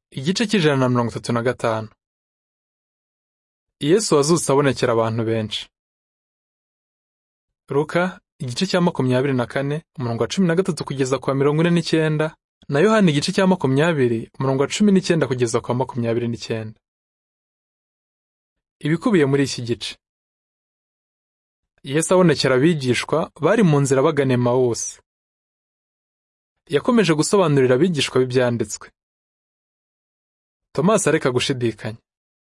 Igice cy'135. Yesu wazutse abonekera abantu benshi. Luka igice cya 24 umurongo wa 13 kugeza kwa 49, na Yohana igice cya 20 umurongo wa 19 kugeza kwa 29. Ibikubiye muri iki gice. Yesu abonekera abigishwa bari mu nzira bagana Emawusi. Yakomeje gusobanurira abigishwa b'ibyanditswe. Tomasi areka gushidikanya.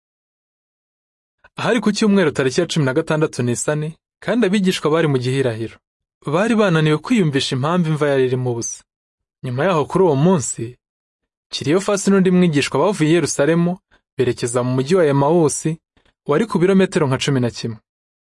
Ahari ku cyumweru tariki ya 16 Nisani, kandi abigishwa bari mu gihirahiro. Bari bananiwe kwiyumvisha impamvu imva yari irimo ubusa. Nyuma yaho kuri uwo munsi, Kiriyofasi n'undi mwigishwa bavuye i Yerusalemu berekeza mu mujyi wa Emawusi wari ku birometero nka 11.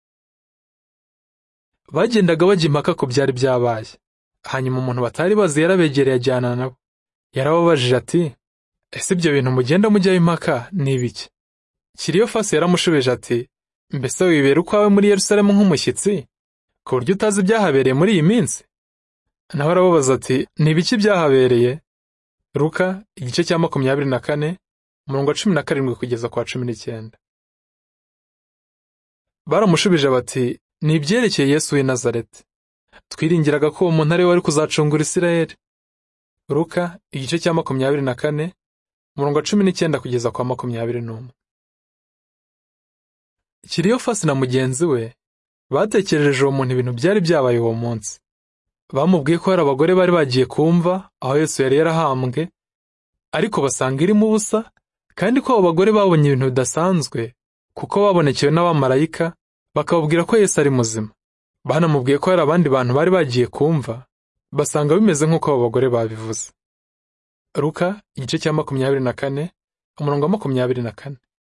Bagendaga bajya impaka ku byari byabaye. Hanyuma umuntu batari bazi yarabegereye ajyana nabo. Yarababajije ati, ese ibyo bintu mugenda mujyaho impaka ni ibiki? Kiriyofasi yaramushubije ati, mbese wibera ukwawe muri Yerusalemu nk'umushyitsi, ku buryo utazi ibyahabereye muri iyi minsi? Nawe arababaza ati, ni ibiki byahabereye? Luka igice cya 24 umurongo wa 17 kugeza kwa 19. Baramushubije bati, ni ibyerekeye Yesu w'i Nazareti. Twiringiraga ko uwo muntu ari we wari kuzacungura Isirayeli. Luka igice cya 24 umurongo wa 19 kugeza kwa 21. Kiriyofasi na mugenzi we batekereje uwo muntu ibintu byari byabaye uwo munsi. Bamubwiye ko hari abagore bari bagiye kumva aho Yesu yari yarahambwe, ariko basanga irimo ubusa, kandi ko abo bagore babonye ibintu bidasanzwe kuko babonekewe n'abamarayika bakababwira ko Yesu ari muzima. Banamubwiye ko hari abandi bantu bari bagiye kumva, basanga bimeze nk'uko abo bagore babivuze. Luka igice cya 24 umurongo wa 24.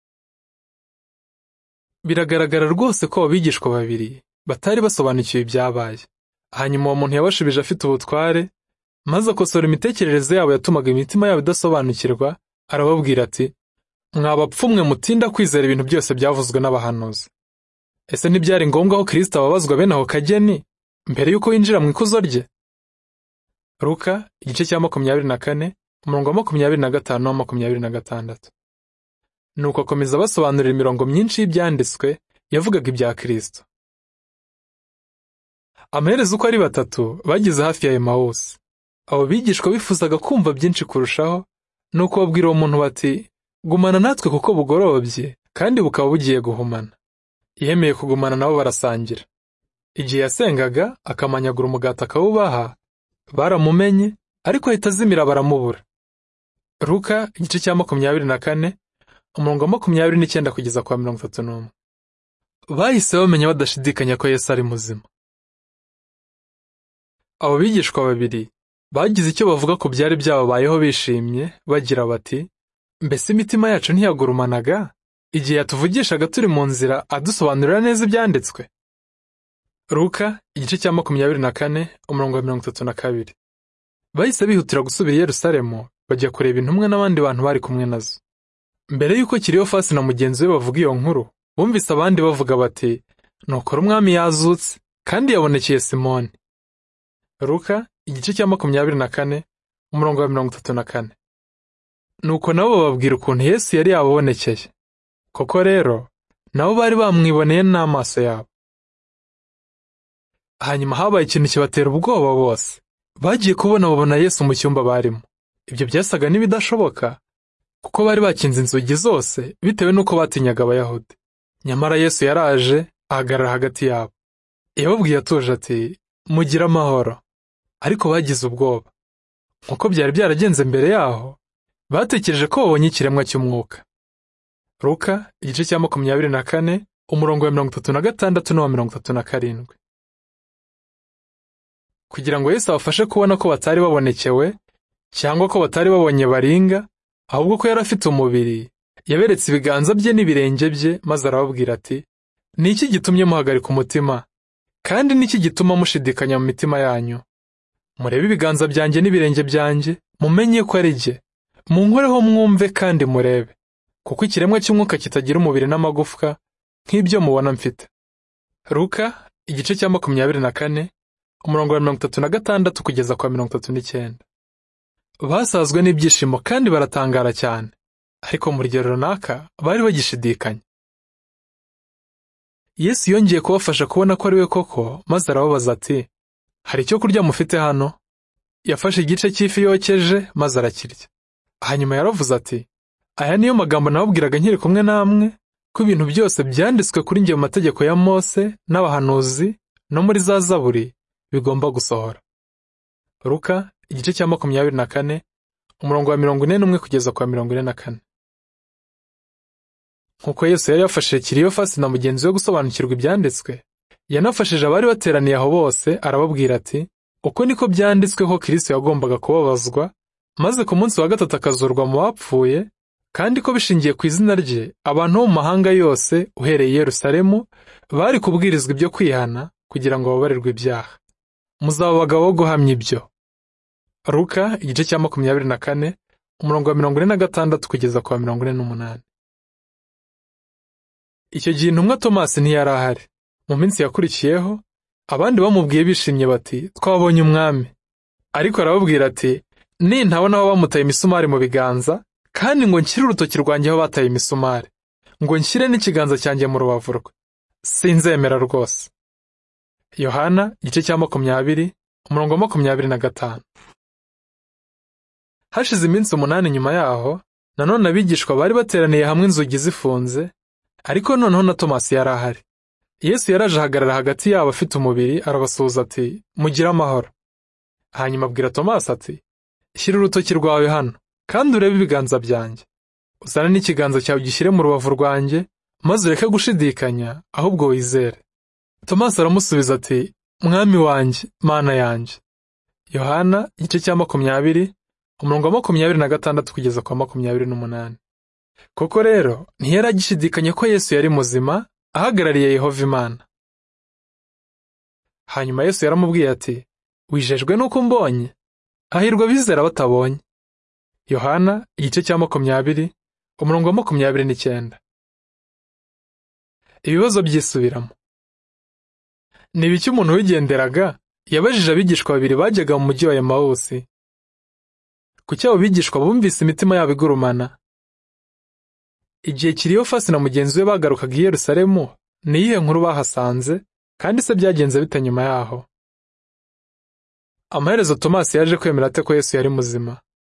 Biragaragara rwose ko abigishwa babiri batari basobanukiwe ibyabaye. Hanyuma uwo muntu yabashubije afite ubutware, maze akosora imitekerereze yabo yatumaga imitima yabo idasobanukirwa, arababwira ati, mwabapfumwe mutinda kwizera ibintu byose byavuzwe n'abahanuzi. Ese ntibyari ngombwa ko Kristo ababazwa bene ako kageni mbere y'uko yinjira mu ikuzo rye? Luka igice cya 24 umurongo wa 25 na 26. Nuko akomeza basobanurira imirongo myinshi y'ibyanditswe yavugaga ibya Kristo. Amaherezo uko ari batatu bageze hafi ya Emawusi. Abo bigishwa bifuzaga kumva byinshi kurushaho, nuko babwira uwo muntu bati, gumana natwe kuko bugorobye kandi bukaba bugiye guhumana. Yemeye kugumana nabo barasangira. Igihe yasengaga akamanyagura umugati akawubaha, baramumenye, ariko ahita azimira baramubura. Luka igice cya 24 umurongo wa 29 kugeza kwa 31. Bahise bamenya badashidikanya ko Yesu ari muzima. Abo bigishwa babiri bagize icyo bavuga ku byari byababayeho bishimye, bagira bati, mbese imitima yacu ntiyagurumanaga igihe yatuvugishaga turi mu nzira adusobanurira neza ibyanditswe? Luka igice cya 24 umurongo wa 32. Bahise bihutira gusubira i Yerusalemu bajya kureba intumwa n'abandi bantu bari kumwe nazo. Mbere y'uko Kiriyofasi na mugenzi we bavuga iyo nkuru, bumvise abandi bavuga bati, nuko umwami yazutse kandi yabonekeye Simoni. Luka igice cya 24 umurongo wa 34. Nuko nabo bababwira ukuntu Yesu yari yababonekeye. Koko rero nabo bari bamwiboneye n'amaso yabo. Hanyuma habaye ikintu kibatera ubwoba bose. Bagiye babona Yesu mu cyumba barimo. Ibyo byasaga n'ibidashoboka, kuko bari bakinze inzugi zose bitewe n'uko batinyaga Abayahudi. Nyamara Yesu yaraje ahagarara hagati yabo. Yababwiye atuje ati, mugire amahoro. Ariko bagize ubwoba. Nkuko byari byaragenze mbere yaho, batekereje ko babonye ikiremwa cy'umwuka. Luka igice cya 24 umurongo wa 36 n'uwa 37. Kugira ngo Yesu abafashe kubona ko batari babonekewe, cyangwa ko batari babonye baringa, ahubwo ko yari afite umubiri, yaberetse ibiganza bye n'ibirenge bye, maze arababwira ati, ni iki gitumye muhagarika umutima, kandi ni iki gituma mushidikanya mu mitima yanyu? Murebe ibiganza byanjye n'ibirenge byanjye, mumenye ko ari jye. Munkoreho mwumve kandi murebe, kuko ikiremwa cy'umwuka kitagira umubiri n'amagufwa nk'ibyo mubona mfite. Luka igice cya 24 umurongo wa 36 kugeza kwa 39. Basazwe n'ibyishimo kandi baratangara cyane, ariko mu rugero runaka bari bagishidikanya. Yesu yongeye kubafasha kubona ko ari we koko, maze arababaza ati, hari icyo kurya mufite hano? Yafashe igice cy'ifi yokeje maze arakirya. Hanyuma yaravuze ati, aya niyo magambo nababwiraga nkiri kumwe namwe, ko ibintu byose byanditswe kuri njye mu mategeko ya Mose n'abahanuzi no muri za Zaburi bigomba gusohora. Luka igice cya 24 umurongo wa 41 kugeza kwa 44. Nkuko Yesu yari yafashije Kiriyofasi na mugenzi we gusobanukirwa ibyanditswe, yanafashije abari bateraniye aho bose arababwira ati, uko niko byanditswe ko Kristo yagombaga kubabazwa, maze ku munsi wa gatatu akazurwa mu bapfuye, kandi ko bishingiye ku izina rye abantu bo mu mahanga yose uhereye i Yerusalemu bari kubwirizwa ibyo kwihana kugira ngo bababarirwe ibyaha. Muzaba abagabo bo guhamya ibyo. Luka igice cya 24 umurongo wa 46 kugeza kwa 48. Icyo gihe intumwa Tomasi ntiyari ahari. Mu minsi yakurikiyeho, abandi bamubwiye bishimye bati, twabonye umwami. Ariko arababwira ati, nintabona aho bamutaye imisumari mu biganza, kandi ngo nshyire urutoki rwanjye aho bataye imisumari, ngo nshyire n'ikiganza cyanjye mu rubavu rwe, sinzemera rwose. Yohana igice cya 20 umurongo wa 25. Hashize iminsi 8 nyuma yaho, nanone abigishwa bari bateraniye hamwe inzugi zifunze, ariko noneho na Tomasi yari ahari. Yesu yaraje ahagarara hagati yabo afite umubiri, arabasuhuza ati, mugire amahoro. Hanyuma abwira Tomasi ati, shyira urutoki rwawe hano, kandi urebe ibiganza byanjye. Uzane n'ikiganza cyawe ugishyire mu rubavu rwanjye, maze ureke gushidikanya, ahubwo wizere. Tomasi aramusubiza ati, mwami wanjye, mana yanjye. Yohana igice cya 20 umurongo wa 26 kugeza kwa 28. Koko rero ntiyari agishidikanya ko Yesu yari muzima, ahagarariye Yehova Imana. Hanyuma Yesu yaramubwiye ati, wijejwe nuko mbonye? Hahirwa abizera batabonye. Yohana igice cya 20 umurongo wa 29. Ibibazo byisubiramo. Ni biki umuntu wigenderaga yabajije abigishwa babiri bajyaga mu mujyi wa Emawusi? Kuki abo bigishwa bumvise imitima yabo igurumana? Igihe Kiriyofasi na mugenzi we bagarukaga i Yerusalemu, ni iyihe nkuru bahasanze, kandi se byagenze bite nyuma yaho? Amaherezo Tomasi yaje kwemera ate ko Yesu yari muzima?